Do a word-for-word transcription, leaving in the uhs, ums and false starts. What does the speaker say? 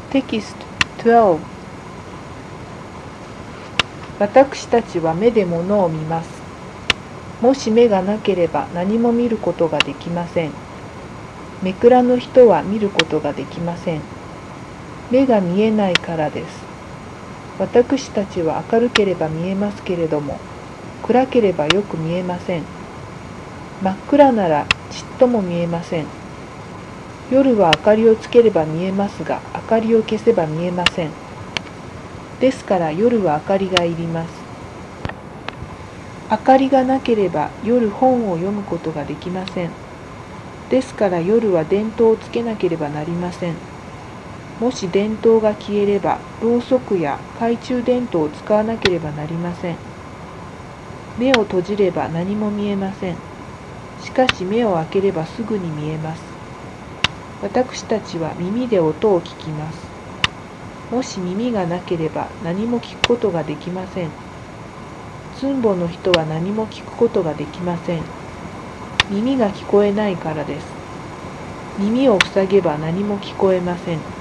テキストじゅう。私たちは目で物を見ます。もし目がなければ何も見ることができません。目くらの人は見ることができません。目が見えないからです。私たちは明るければ見えますけれども、暗ければよく見えません。真っ暗ならちっとも見えません。夜は明かりをつければ見えますが、明かりを消せば見えません。ですから夜は明かりがいります。明かりがなければ夜本を読むことができません。ですから夜は電灯をつけなければなりません。もし電灯が消えれば、ろうそくや懐中電灯を使わなければなりません。目を閉じれば何も見えません。しかし目を開ければすぐに見えます。私たちは耳で音を聞きます。もし耳がなければ何も聞くことができません。ツンボの人は何も聞くことができません。耳が聞こえないからです。耳を塞げば何も聞こえません。